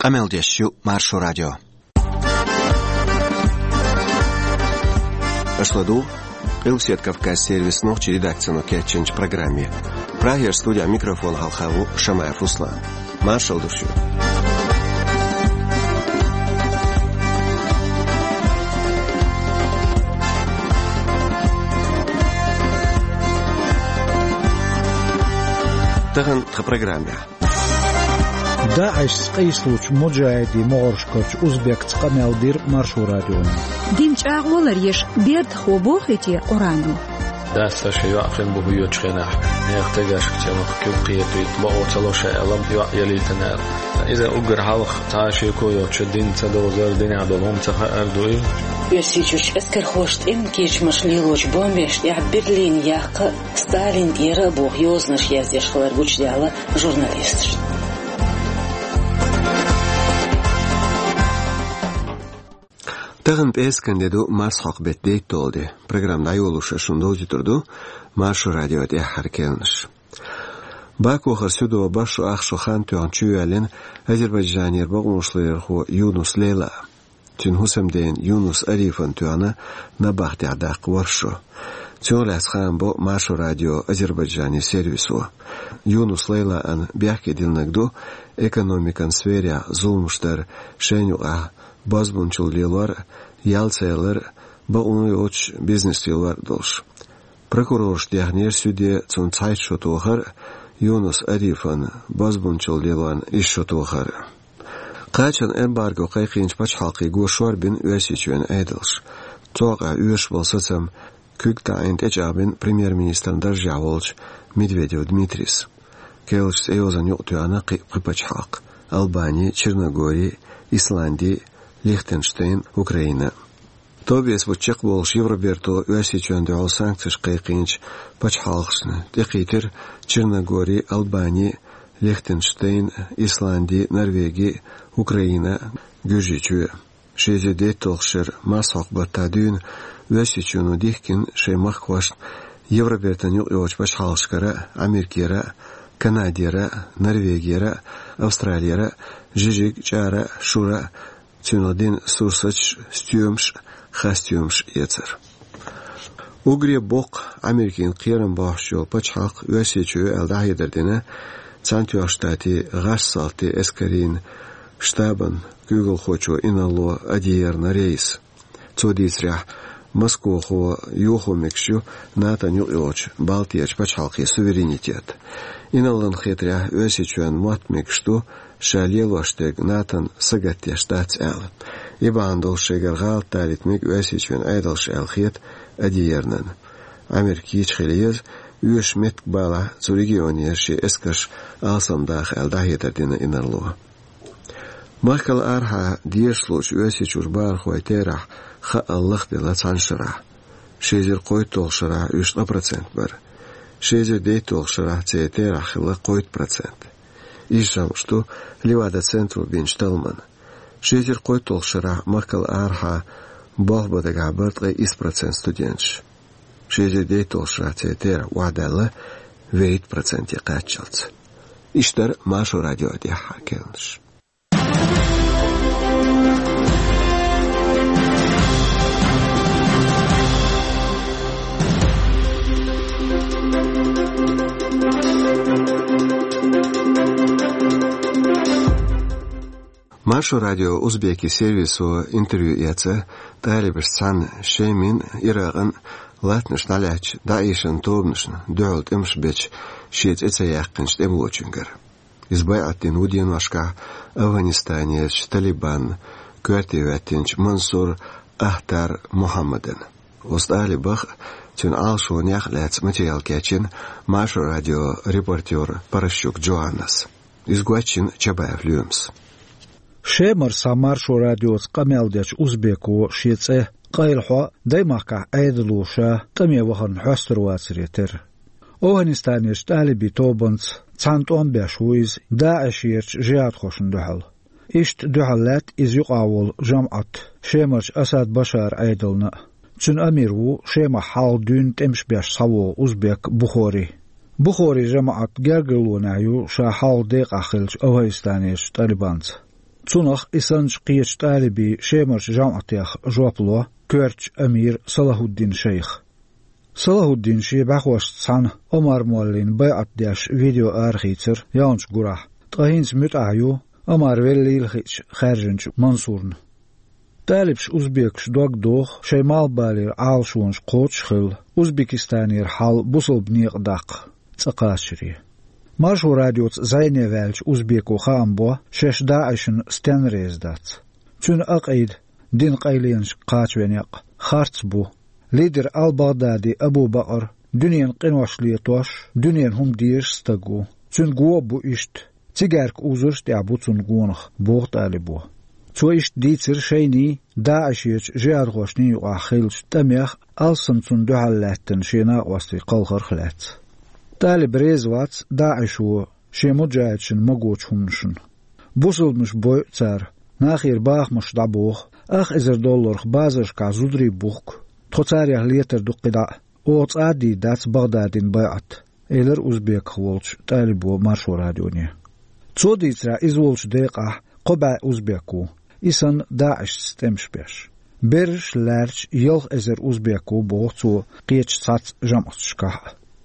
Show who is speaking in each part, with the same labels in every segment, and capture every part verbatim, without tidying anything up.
Speaker 1: Qamaldeshu Marsho Radio. Ашладу Илсет Кавказ сервис ночи редакцию Кетченч программе. Прагер студия микрофон Халхаву Шамаев Руслан. Маршал душу. Таган в программе.
Speaker 2: داعش قيسلوش مجاهدي مغرشكوش أوزبك تقمالدير مارشو راديو
Speaker 3: دين شاغولر يش بيرد خوبوختي قرانو
Speaker 4: داستا شيو أخرين بوهيو تشغناح نيختاقاش كتيرو كيو قيتويت بقو تلوشا ألم يو يليتنار إذا أقر حلق تاشيكو يو تشدين تدوزر دين عدلهم تخا أردوئي
Speaker 5: يسيجوش أذكر خوشت إم كيش مشليلوش بومبيش يا برلين ياق ستالين ديرا بوه يوزنش يازيش خلر بوش ديالا جورناليستش
Speaker 1: Тагын эскендеду Марс хакбет дейт толды. Программда йолуша шундо житурду Марш радио де харкелниш. Баку харсюду башу ахшу хан туан чуялен Азербайджанер багмушлер хо Юнус Лейла. Тин хусамден Юнус Арифан туана на бахти адак варшо. Тюлас хан бо Марш радио Азербайджани сервису. Юнус Лейла ан бяхки дилнагду экономикан сферя зулмуштар шенюа Bazbunçullar, yalçaylar, ba onu oç biznesçiler dolş. Prokuror dehner süde zum Zeitschottocher Yunus Arifan bazbunçullardan işşottocher. Qaçan embargo qayqinç baş halqı goşwar bin ösiçün aydılş. Toğa üyeş bolsam kükta ent ecabin premier minister Darjavolch Medvedev Dmitris. Kelç eyozan yoqtuyana qıpaç haq. Albaniya, Çernogoriya, İslandiya Лихтенштейн, Украина. Тобиас вучек болш Евроберто өсичөнде ол санкцияш кайкынч пачхалхсны. Декитер Черногория, Албания, Лихтенштейн, Исландия, Норвегия, Украина гүжичү. Шезеде толшер масак батадын өсичөнү дихкин шеймахкваш Евробертон юлоч пачхалшкара, Америкера, Канадера, Норвегера, Австралияра, жижик чара, шура Тюнодин сурсач стюмш хастюмш яцер. Угре бок Америкин кырын башчыл пачак өсечү алдахидердене Цантио штати гашсалти эскарин штабан Google хочо инало адиерна рейс. Цодисря Москва хо юхо мекшу натаню илоч Балтияч пачалки суверенитет. Иналан хетря өсечүн матмекшту Шалелоштег Натан Сагатия штат эл. Ибандол шегер галталитмик өсичвен айдалш элхет адиернен. Америкич хелиез үешмет бала цу регионерши эскаш алсамдах элдахетардина инарлуа. Махкал арха диешлоч өсичур бар хойтерах ха аллах дела цаншара. Шезер қойт толшара үшна процент бар. Шезер дей толшара цетерах ла қойт процент. Ишам, что Левада центру бин шталман. Шезер кой толшара макал арха балбада габартга из процент студентш. Шезер дей толшара цетер вадала вейт проценти качалц. Иштар Машу радио де хакелнш. Машу радио узбеки сервису интервью яца талибиш сан шеймин ираган латныш наляч даишан тобнышн дөлт имшбеч шет эце яқынш демлочунгер. Избай аттин удин вашка Афганистанец Талибан квартиватинч Мансур Ахтар Мухаммаден. Остали бах тюн алшо няхляц материал кечин Машу радио репортер Паращук Джоаннас. Изгуачин Чабаев Люмс.
Speaker 2: شمر سامارشو راديوس قمالدش أوزبيكو شيتسه قايلحو دايماكا أيدلوشا تمي وخن حستر واسريتر أوهنستانيش طالبي توبنس تانتون باشويز داعش يرش جياد خوشن دحل إشت دحلات إز يقاول جمعة شمرش أساد بشار أيدلنا تن أميرو شما حال دون تمش باش صوو أوزبيك بخوري بخوري جمعة جرجلونايو شا حال ديق أخلش أوهنستانيش طالبانس تونخ إسانج قيش طالبي شيمرش جامعتيخ جوابلو كورتش أمير صلاح الدين شيخ صلاح الدين شي بخوش تصان عمر مولين بيعت داش فيديو آرخيتر يانش قراح طاهينز متعيو عمر ولي الخيش خارجنش منصورن طالبش أوزبيكش دوغ دوغ شيمال بالير عالشونش قوتش خل أوزبيكستانير حال بوصل بنيق داق تقاشري مارشو راديوت زيني والش أوزبيكو خامبو شش داعشن ستنريز دات تون أقيد دين قيلينش قاتوينيق خارتس بو ليدر البغدادي أبو بقر دنيا قنوش ليتوش دنيا هم ديرش ستقو تون قوة بو إشت تيجارك أوزرش تعبو تون قونخ بوغ طالبو تو إشت ديتر شيني داعشيش جارغوشني يقاخيلش تميخ ألسن تون دعالاتن شينا وستي قلغر خلات طالب ريزوات داعشو شي مجاهدشن مقوش همنشن بوصل مش بوي تار ناخير باخ مش دعبوخ أخ إزر دولار بازرش كعزودري بوخك تخطاريح ليتر دقدا اوت عادي دات بغدادين بيعت إلر أوزبيك خولش طالبو مارشو راديوني تو ديترا إزولش ديقه قبع أوزبيكو إسان داعش ستمش بيش برش لارش يلخ إزر أوزبيكو بوغتو قيتش سات جمعتشكه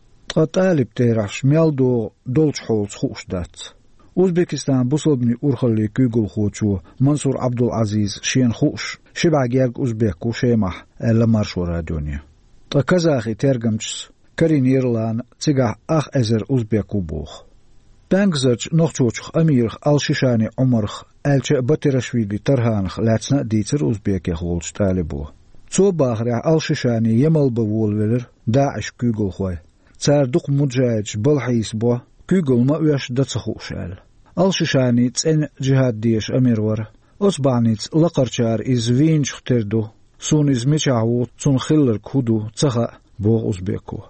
Speaker 2: طالب تيرش ميالدو دولش حولش خوش دات أوزبكستان بوصلبني أورخلي كيغل خوتشو منصور عبد العزيز شين خوش شبع جيرك أوزبكو شيمح ألا مارشو راديوني تا كزاخي ترجمتش كرين يرلان تيجا أخ أزر أوزبكو بوخ تانكزرج نوخشوش أميرخ الشيشاني عمرخ ألش بطرشويلي ترهانخ لاتسنا ديتر أوزبكي خولش طالبو تو باخرع الشيشاني يمل بوول ولر داعش كيغل خوي تار دوق مجاج بالحيس بو كيغل ما ويش دتسخوشال الشيشاني تسن جهاد ديش أميرور أصبعنيت لقرشار إز وينش ختردو سون إز ميشاهو سون خلر كودو تسخا بوغ أوزبكو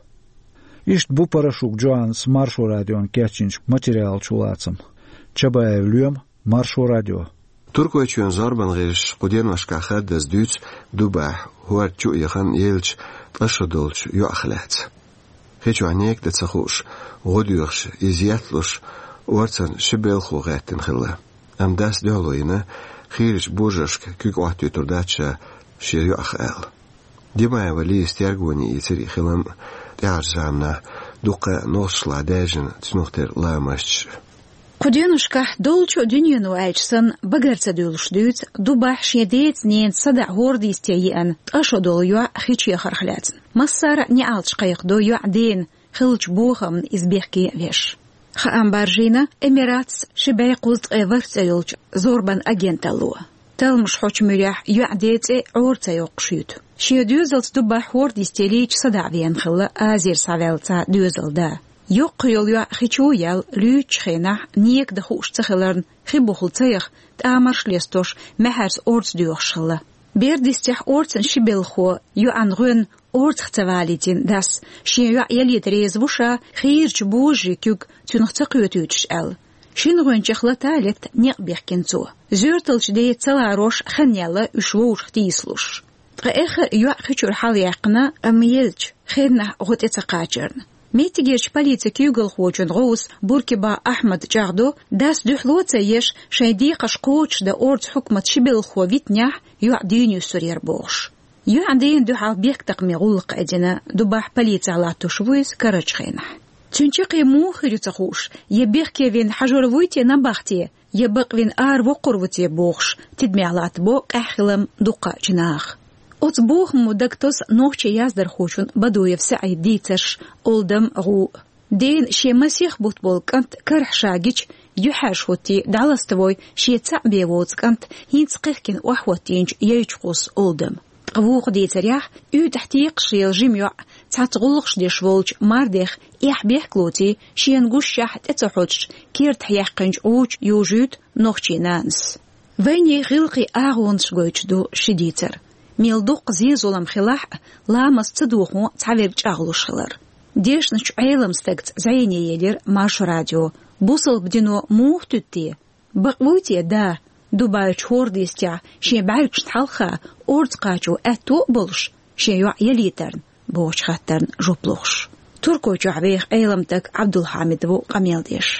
Speaker 2: إشت بو باراشوك جوانس مارشو راديون كاتشينش ماتيريال چولاتسم چبايا اليوم مارشو راديو
Speaker 1: تركوي چون زاربان غيرش قدين وشكا خدز دوت دوباح هوار چو يخان يلچ تشدولچ يو أخلات خيچو عنيك دتسخوش غديوخش إزياتلوش ورتن شبيل خو غاتن خلا أم داس دولوينا خيرش بوجشك كيك وحتو ترداتشا شيريو أخال ديما ولي استيرغوني يتري خلام تعرزامنا دوقا نوصلا داجن تنوختر لا ماشتش
Speaker 3: قدينوشكا دولچو دنيانو ايجسن بغرца دولش دوت دوباح شيديت نين صدع هوردي استيان اشو دوليو خيچي خرخلات مسار نيالچ قيق دويو عدين خلچ بوخم ازبيخكي ويش خام بارجينا اميرات شباي قوزت ايفرتيلچ زوربان اجنتالو تلمش خوچ مريح يعديت عورتا يقشيت شي دوزلت دوباح هوردي استيليچ صدع وين خلا ازير ساويلتا دوزل دا يقيل يا خيچويل لوچ خينا نيك دخوش تخلرن خيبوخل تيخ تامرش ليستوش مهرس اورت دوخشلا بيردستيح اورتن شبيلخو يو انغن اورت ختواليدين داس شي يو يلي تريزوشا خيرچ بوجي كيوك تنختقيوتوچ ال شينغون چخلا تالت نيق بيخكنتو زورتلچ دي تلاروش خنيالا اشوور ختيسلوش اخ يو خيچور حاليقنا اميلچ خيرنا غوت اتقاچرن ميتيجيش بوليتي كيوغل خوچن غوس بوركيبا أحمد جاردو داس دخلوتا يش شايدي قشقوش دا أورد حكمة شبيل خوفيت نيح يعدين يسورير بوش يعدين دوحال بيك تقمي غلق أدنا دوباح بوليتي على تشويس كارج خينح تنشقي موخر يتخوش يبيخ كيفين حجر فويتي نباختي يبق فين آر وقروتي بوخش تدمي على تبوك أحلم دقا جناخ أطبوخ مدكتوس نوخشي يازدر خوشون بدويف سعي ديتش أولدم غو دين شي مسيخ بوتبول كانت كرح شاقيش يحاش خوتي دعلستوي شي تعبي ووز كانت هينسقيخكين وحوتينج ييشقوس أولدم غوغ ديتريح يو تحتيق شيل جيميوع تعتغلقش ديش فولج مارديخ يحبيح كلوتي شي نقوش شاحت اتحوش كير تحيحقنج اوج يوجود نوخشي نانس ويني غلقي آغونش غويتشدو شديتر ميلدوق زيزولم خلاح لامس تدوخو تعبير جاغلوش خلر ديش نش عيلم ستكت زيني يدير مارش راديو بوصل بدينو موه تتي بقوتي دا دوباي چور ديستيا شي بعيش تحلخا اورد قاچو اتو بولش شي يو يليترن بوش خاطرن جوبلوش تركو جعبيخ عيلم تك عبد الحميد بو قميل ديش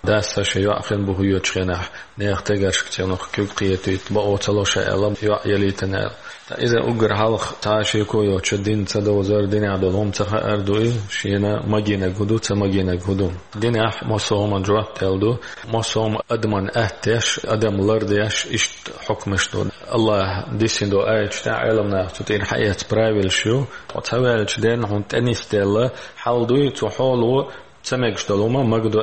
Speaker 4: داس شيء أخين به يجخناه نيختجرش كتير كيف قيتي تبقى تلوش ألم يلي تنال إذا أجر حلق تعشيكو يوتشدين تدوزر دين عدلهم تخ أردوي شينا مجينا جدو تمجينا جدو دين أح مصوم جوات تلدو مصوم أدمن أهتش أدم لرديش إشت حكمش دون الله ديسين دو أيش تاع علمنا تطين حياة برايل شو وتهوالش دين هون تنيستيلا حالدوي تحولو تمجش دلوما مجدو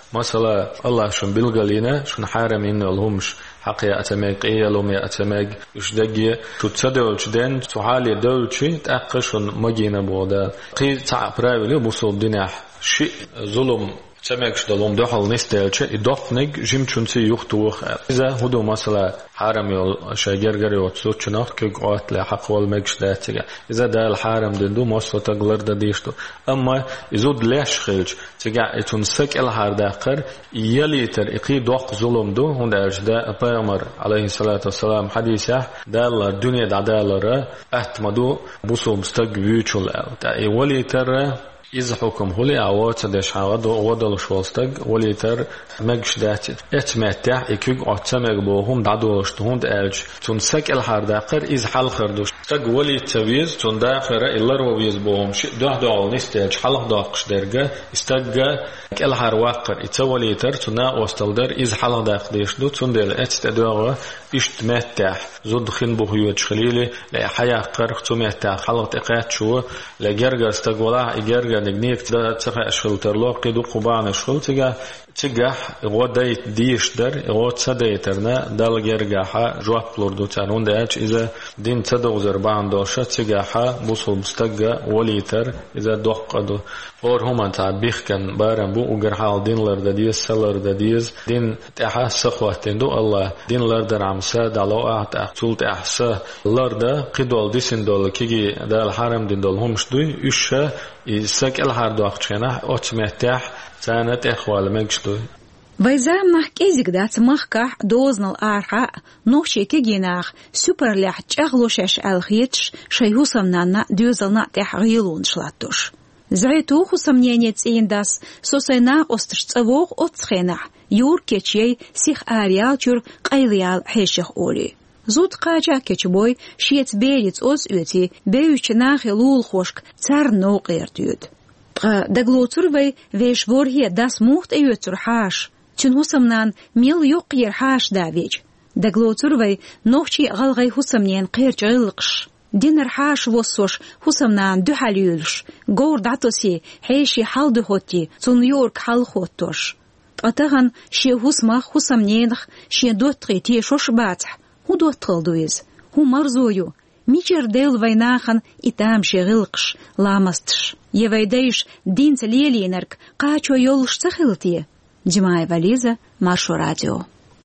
Speaker 4: مثلا الله شن بلغلينا شن حارمين لهمش حقيقة أتماك إيه لهم أتماك يشدقي تتصدر الجدين تحالي دولشي تأقشن مجينا بودا قي تعب راولي بوصل ديناح شيء ظلم تماكش دلهم دخل نستيلش إضافنك جمتشنسي يختوخ إذا هدو مثلا حارم يول شاجرجري وتسوتشناخ كقوات لحق والمكش داتيجا إذا ده الحارم دندو مصر تقلر دديشتو أما إزود ليش خلج تجا يتنسك الحار داخر يليتر إقي دوق ظلم دو هند أجدا بيامر عليه الصلاة والسلام حديثه دال الدنيا دعدالره أهتمدو بوسو مستق بيوتشل تا وليتر إذا حكم هولي عوات دش عواد وودل شوالستق وليتر مجش دات اتمتع يكوج أتمر بوهم دعدولش هند ألج تنسك الحار داخر إذ حل خردوش تق ولي تبيز تون داخر إلر وبيز بوهم شيء ده دعول نستيج حلق داقش درجة استجا الحار واقر يتوليتر تنا وستلدر إذ حلق داق ديش دو تون دل اتدعوه اشتمتع زود خن بهيوت خليلي لا حياة قرق تمتع حلق تقات شو لا جرجر استجولا جرجر نجنيك تدا تفع أشغل ترلو قيدو قبان أشغل تجا تجاه غودايت ديش در غود سدايترنا دال جرجاها جواب لوردو تانون داش إذا دين تدو زربان دوشة تجاها بوصل مستجا وليتر إذا دقدو اور هم تعبيخ كان بارم بو وجرحال دين لرد ديز سلر ديز دين تأح سخوة تندو الله دين لرد رمسا دلو أحت أحتول تأحسا لرد قدول ديسن دول كيجي دال الحرم دين دول همش دوي إيشة يسك الحر دوقشنا أتمتح سانت إخوال مجدوي
Speaker 3: Вайзамнах кезик дат махках дознал арха нохши кегинах суперлях чаглошаш алхитш шайхусамнанна дюзална тахгилун шлаттуш. Зайту хусамнение цейндас сосайна остш цавох отцхенах юр кечей сих ариалчур кайлиал хеших оли. Зуд қача кечбой шиец берец оз өти беючнах лул хошк цар ноқертюд. Даглоцурвей вешворхе дас мухт эйөцур хаш. Чун хусамнан мил юк ер хаш давеч. Даглоцурвей нохчи галгай хусамнен қерч ылқш. Динер хаш воссош хусамнан духалюлш. Гор датоси хейши халду хоти цун йорк хал хоттош. Атаган ши хусмах хусамненх ши дотри ти шош бацх. Ху доттылдуиз. Ху марзою. Мичер дел вайнахан и там шегылқш ламастш. Евайдейш динц лелинерк қачо йолш цахилтие. Димай Вализа, Маршо Радио.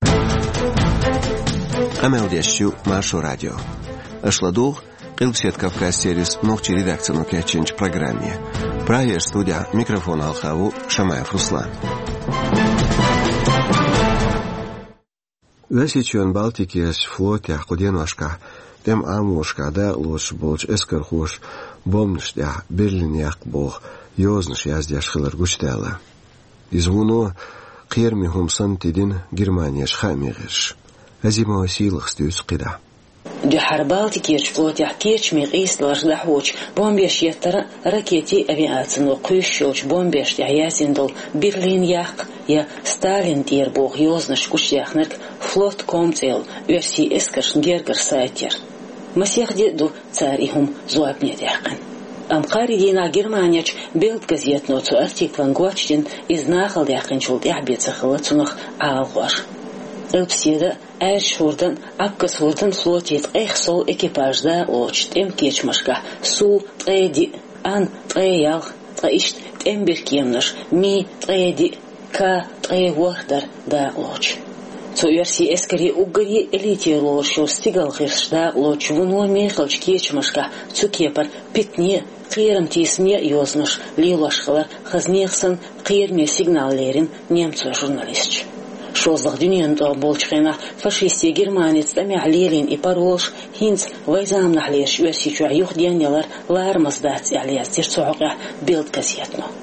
Speaker 1: Амелдешью Маршо Радио. Ашладух, Илбсет Кавказ сервис ногчи редакцию кечинч программе. Праер студия микрофон Алхаву Шамаев Руслан. Весичон Балтикиес флоте Худеношка, тем амушка да лош болч эскерхош бомнш да Берлин як бог ёзнш яздяш хылар гуштала. Извуно قيرمي هم سنتدين جرمانيا شخاميغش هزيما وسيلخ ستيوس قدا
Speaker 5: دي حربالتي كيرش فلوت يحكيرش ميقيس لارجدح ووش بومبيش يتر راكيتي أفياتن وقيش شوش بومبيش يعياسين دول برلين ياق يا ستالين دير بوغ يوزنش كوش ياخنرك فلوت كومتيل ويرسي اسكرش نجرجر سايتير مسيح دي دو царихум зуапнет яқын. Амқари дина Германияч белд газет ноцу артиклан гуачтин из нахал яқын чулд яхбецахыла цунах алғаш. Элпсида әр шурдан апкас хурдан флотет эх сол экипажда очт эм кечмашка су трэди ан трэял трэишт эмбер кемнаш ми трэди ка трэвахдар да оч. Цуерси эскари угри элитирло шо стигал хиршда лочвуно мехалч кечмашка цукепар питне қиырым тесме ёзнаш лилашхалар хазнехсан қиырме сигналлерин немцу журналистч. Шозлах дюнен то болчхена фашисти германец тами алерин и паролш хинц вайзам нахлеш верси чуаюх дянялар лармаздат алиаз дерцуга белд газетно.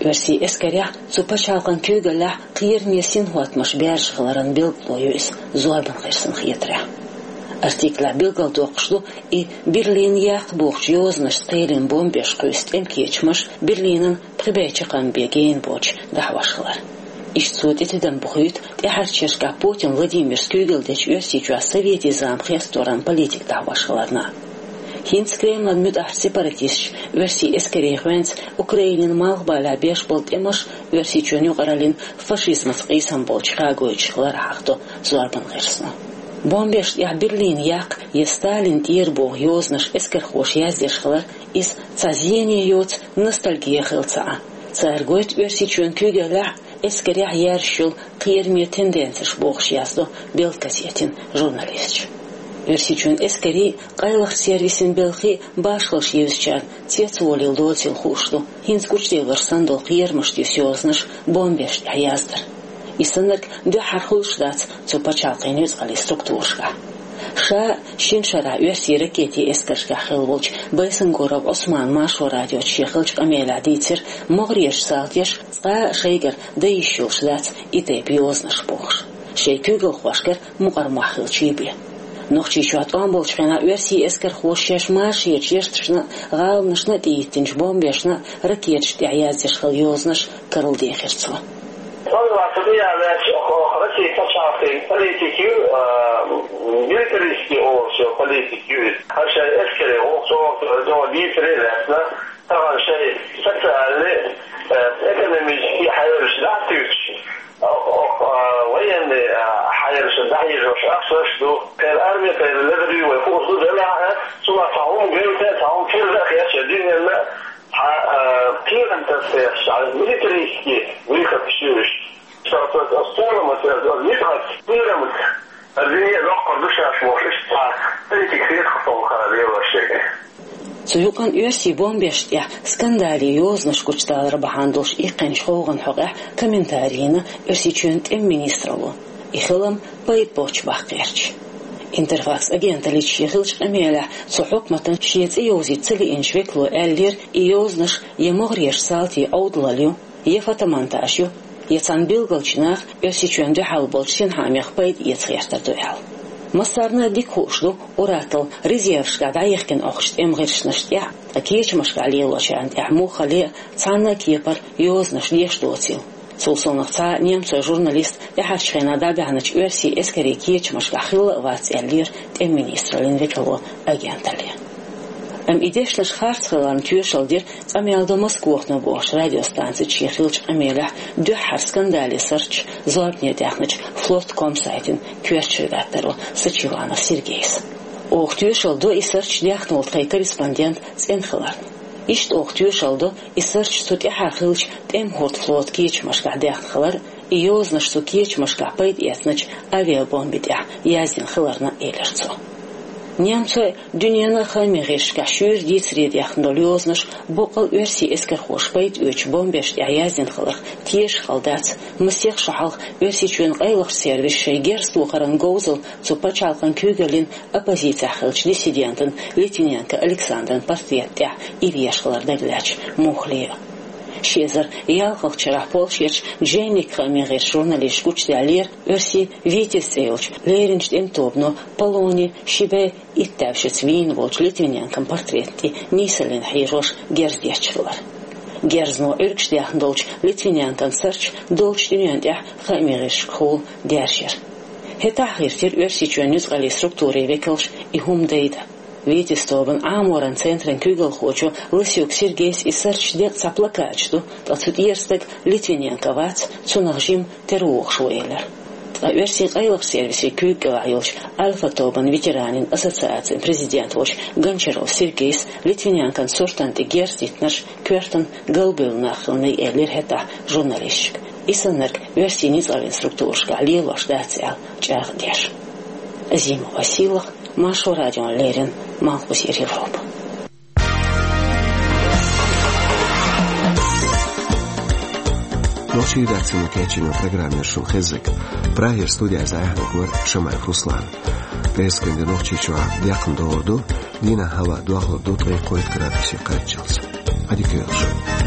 Speaker 5: Versi eskerya supachalqan kögələ qiyir mesin huatmış bərşğıların bilqloyuz zorban qırsın xiyetrə. Artikla bilgal doquşlu i Birlin yaq boğç yoznaş qeylin bombeş qüst emkeçmiş Birlinin pribəyçiqan begeyin boç dahvaşqılar. İştsud etiden buxuyut təharçeşqa Putin Vladimir Sköygeldeç ösicua Sovyeti zamxı restoran politik dahvaşqılarına. Hinz Kremlin müdahar separatist versi eskereyğvenz Ukrainin malğbala beş bolt emiş versi çönü qaralin faşizmas qıysan bolçıqa qoyçıqlar haqdı zorban qırsın. Bombeş ya Berlin yaq ya Stalin tierboğ yoznaş esker xoş yazdešqalar is caziyeni yots nostalgiya xılca. Çargoyt versi çön kögələ eskerya yarşul qiyermi tendensiş boğş yazdı bel gazetin jurnalist. Versi çön eskeri qaylıq servisin belxi başqılış yevzçan tets volil dolsil xuşdu. Hinz kuçdelır sandol qiyermiştis yoznaş bombeş ya yazdır. Исынырк ды хархулшдац цупачалқын үзғали структуршға. Ша шиншара версии ракети эскершға хилволч байсын горов Осман Машо радио чехылч амела дицер моғреш салтеш ца шейгер да ищулшдац и теп ёзнаш бохш. Шей күгіл хвашкер мұғар махыл чибе. Нохчи чуат он болчқена версии эскер хвошеш маши чештшна ғалнышна дейттінч бомбешна ракетшти аяздешхыл ёзнаш кырылдехерцу.
Speaker 6: Россия почавший политики, милитаристский олчо политики, хотя эскери олчо до дифференсно, طبعا شيء социальный, экономический حيرش دعتوش وين حيرش دعيش أكثر شدو كالأرمي كاللذري ويفوزو جماعة ثم تعوم جيوتا تعوم كل ذاك يشدين الله كيرا تنسيش على الميليتريستي ويخف الشيرش شرطات أسطورة مثلا نبغى نيرمك الدنيا لقر بشع شوفش تاع تريتك خير خطوة خالية والشيء
Speaker 5: Сuyуқан өрси бомбештя скандали ёзнаш кучталар бахандылш иқен шоуған хоға комментарийны өрси чөнт эм министралу. Ихылым байт боч баққерч. Интерфакс агента лич ехилч амеля сухукматан шиец иози цели иншвеклу эллир иознаш емогреш салти аудлалю ефатаманташю Яцан билгалчнах өрси чөнді халболч сенхамех байт ецхертар дуял. Масарна дикушлу уратыл резервшка дайехкен охшт эмгершныштя, а кечмашка алелочан яхмухале цанна кепар ёзнаш дештоцил. Сулсонах ца немцой журналист яхачхена дабяныч өрси эскери кечмашка хилла вац эллир тем министралин векало агентали. Am idešlaš hartsgelan tjušaldir amelde Moskvохна бош радиостанци чехилч амеля дөхар скандали сырч злобне дяхныч флот комсайтин кверчергаттеру Сачиланов Сергейс. Ох тюшалду и сырч дяхнул ткай корреспондент ценхларн. Ишт ох тюшалду и сырч сут яхахилч тем хорт флот кечмашка дяхнхлар и ёзнаш су кечмашка пайд етныч авиабомбидя яздин хларна элерцу. Немцы дünyanı хамиришка шүр дицред яхндол ёзнаш боқал өрси эскер хошпайт өч бомбеш яязин хылых тиеш халдац мысех шахал өрси чүн қайлық сервис шейгер стухаран гоузыл цупачалқан көгелин оппозиция хылч диссидентын лейтенант Александр Портретя и вешхаларда гляч мухлия. Шезер ялқық чырах полшерч джейник хамириш журналист кучталер өрси витесейлч леринчт энтобно полони шибе иттавшец вин волч литвинянкам портретти нисалин хирош герздячхлар. Герзно өркштях долч литвинянкан сырч долч дünyanтях хамириш хул дершер. Хетахиртер өрси чөнүз гали структуре векелш и хумдейда. Витистован аморан центрен күгіл хочу лысюк Сергейс и сырч дек цаплакачту, тацут ерстек Литвиненко вац цунахжим теруох шуэлер. А версии қайлық сервисе күгіл айылш Альфа-Тобан ветеранин ассоциациян президент воч Гончаров Сергейс Литвиненкан сортанты герститнаш квертан галбыл нахылный элер хета журналистик. И сынырк версии низалин структуршка лилош дациал чах деш. Зиму Василах Машу радио Лерин, Малкусир Европа.
Speaker 1: Noći dacimo kećinu programe šum hezek. Prajer studija zajahna gor Šamaj Ruslan. Peskende noći čuva djakon do odu, dina hava duahlo do tvoje kojit gradisi karčelsa. Adikioš.